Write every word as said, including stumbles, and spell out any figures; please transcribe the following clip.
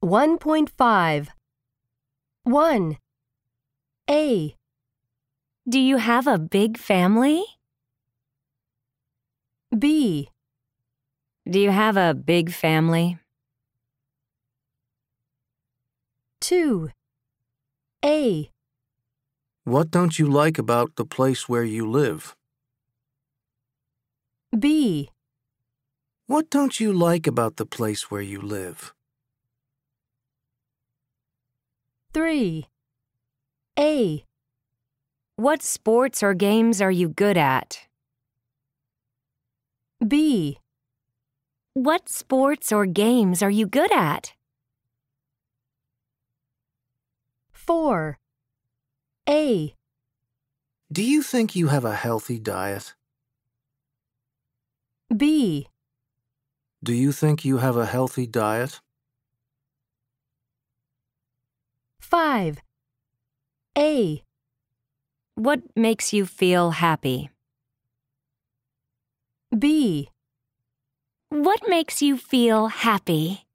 one point five. one. A. Do you have a big family? B. Do you have a big family? two. A. What don't you like about the place where you live? B. What don't you like about the place where you live? three. A. What sports or games are you good at? B. What sports or games are you good at? four. A. Do you think you have a healthy diet? B. Do you think you have a healthy diet? five. A. What makes you feel happy? B. What makes you feel happy?